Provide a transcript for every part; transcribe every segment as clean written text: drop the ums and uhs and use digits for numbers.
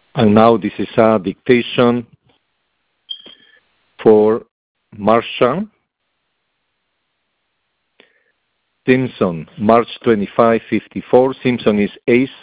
And now this is a dictation for Marsha Simpson, March 25, 54. Simpson is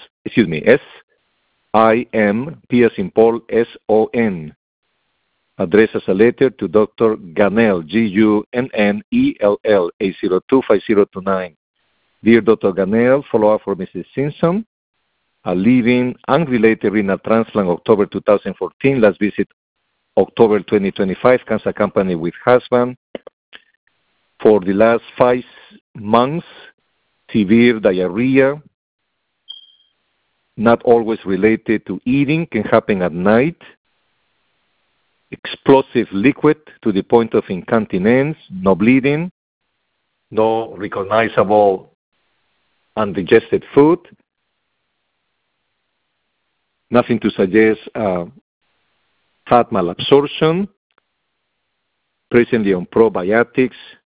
S-I-M, P as in Paul, S-O-N. Address as a letter to Dr. Gunnell, Gunnell, 802-5029. Dear Dr. Gunnell, follow-up for Mrs. Simpson. A living, unrelated renal transplant, October 2014. Last visit, October 2025. Cancer accompanied with husband. For the last 5 months, severe diarrhea, not always related to eating, can happen at night. Explosive liquid to the point of incontinence, no bleeding, no recognizable undigested food. Nothing to suggest fat malabsorption. Presently on probiotics.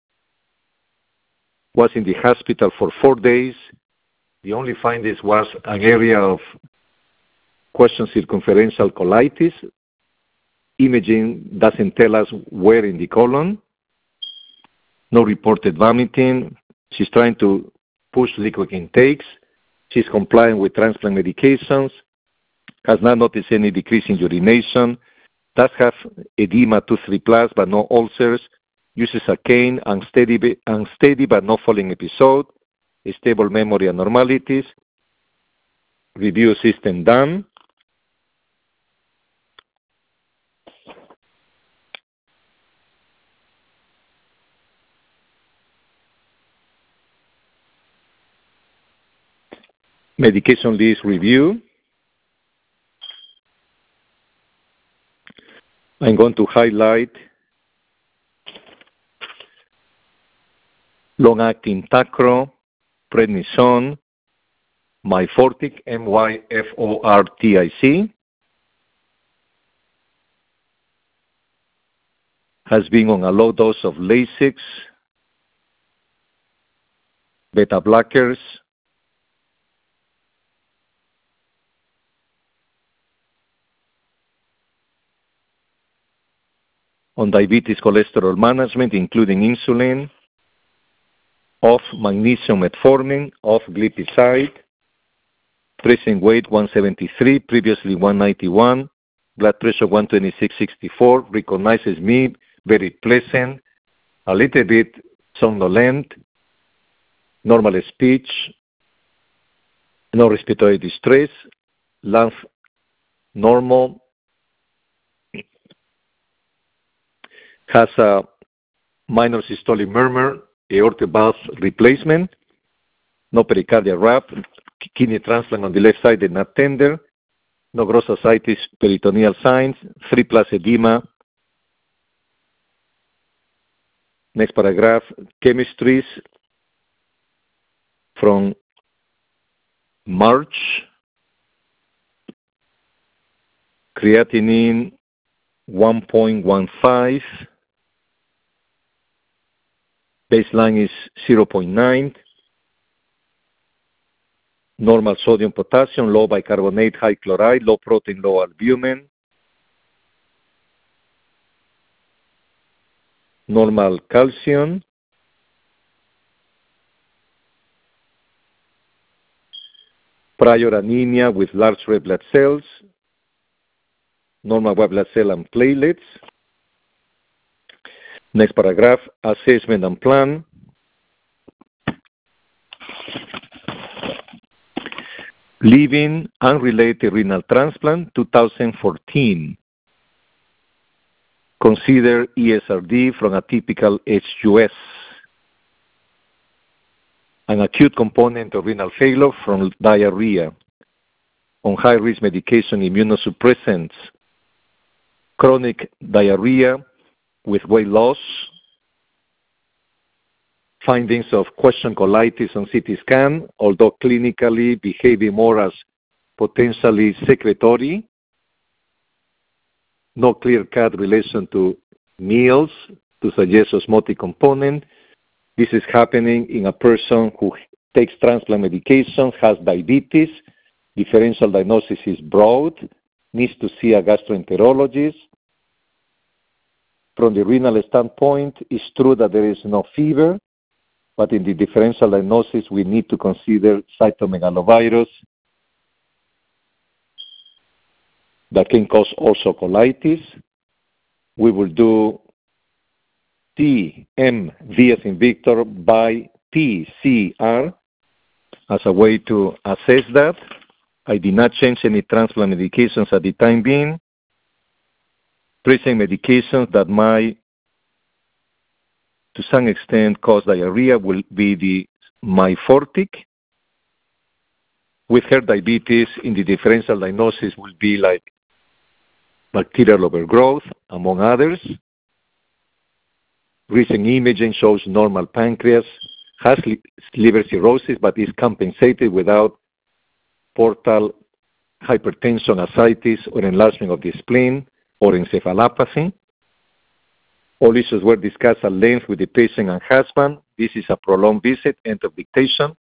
Was in the hospital for 4 days. The only findings was an area of question circumferential colitis. Imaging doesn't tell us where in the colon. No reported vomiting. She's trying to push liquid intakes. She's complying with transplant medications. Has not noticed any decrease in urination. Does have edema 2-3+, but no ulcers. Uses a cane, unsteady but not falling episode. Stable memory abnormalities. Review system done. Medication list review. I'm going to highlight long-acting Tacro, prednisone, Myfortic, Myfortic, has been on a low dose of Lasix, beta blockers, on diabetes cholesterol management, including insulin, off magnesium metformin, off glipizide, present weight 173, previously 191, blood pressure 126/64, recognizes me, very pleasant, a little bit somnolent, normal speech, no respiratory distress, lungs normal, has a minor systolic murmur, aortic valve replacement, no pericardial wrap, kidney transplant on the left side did not tender, no gross ascites, peritoneal signs, 3+ edema. Next paragraph, chemistries from March, creatinine 1.15, baseline is 0.9, normal sodium potassium, low bicarbonate, high chloride, low protein, low albumin, normal calcium, prior anemia with large red blood cells, normal white blood cell and platelets. Next paragraph, assessment and plan. Living, unrelated renal transplant, 2014. Consider ESRD from a typical HUS. An acute component of renal failure from diarrhea. On high-risk medication immunosuppressants. Chronic diarrhea with weight loss. Findings of question colitis on CT scan, although clinically behaving more as potentially secretory. No clear-cut relation to meals to suggest osmotic component. This is happening in a person who takes transplant medication, has diabetes. Differential diagnosis is broad. needs to see a gastroenterologist. From the renal standpoint, it's true that there is no fever, but in the differential diagnosis, we need to consider cytomegalovirus that can cause also colitis. We will do TMV as in Victor by PCR as a way to assess that. I did not change any transplant medications at the time being. Present medications that might, to some extent, cause diarrhea will be the Myfortic. With her diabetes, in the differential diagnosis will be like bacterial overgrowth, among others. Recent imaging shows normal pancreas, has liver cirrhosis, but is compensated without portal hypertension, ascites, or enlargement of the spleen, or encephalopathy. All issues were discussed at length with the patient and husband. This is a prolonged visit, end of dictation.